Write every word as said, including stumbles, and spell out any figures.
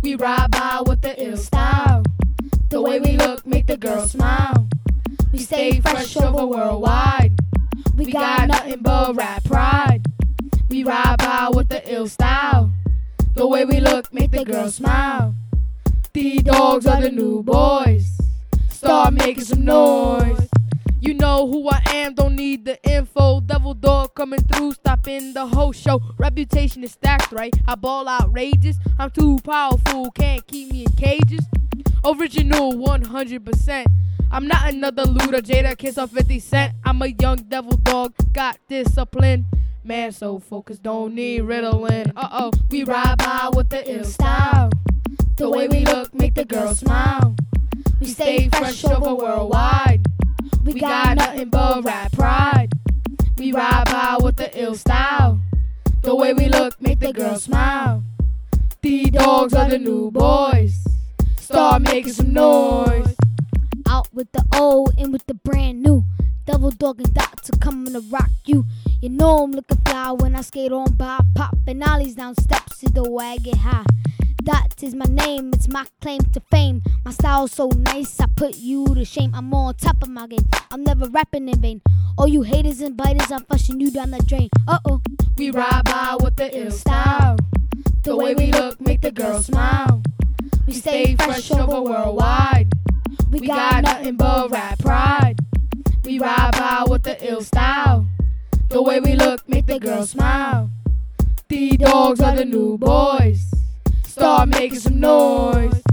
We ride by with the ill style. The way we look make the girls smile. We stay fresh over worldwide. We got nothing but rap pride. We ride by with the ill style. The way we look make the girls smile. These dogs are the new boys. Start making some noise. You know who I am, don't need the info. Devil dog coming through, stopping the whole show. Reputation is stacked, right? I ball outrageous. I'm too powerful, can't keep me in cages. Original one hundred percent. I'm not another looter, Jada Kiss or fifty cent. I'm a young devil dog, got discipline. Man so focused, don't need Ritalin. Uh-oh, we ride by with the ill style. The way we look make the girls smile. We stay fresh over worldwide. We got nothing but rap pride. We ride by with the ill style. The way we look make the girls smile. These dogs are the new boys. Start making some noise. Out with the old, in with the brand new. Devil dog and doctor coming to rock you. You know I'm looking fly when I skate on by. Popping ollies down steps to the way I get high. Dot is my name, it's my claim to fame. My style's so nice, I put you to shame. I'm on top of my game, I'm never rapping in vain. All you haters and biters, I'm flushing you down the drain. Uh-oh. We ride by with the ill style. The way we look make the girls smile. We stay fresh over worldwide. We got nothing but rap pride. We ride by with the ill style. The way we look make the girls smile. These dogs are the new boys. Start making some noise.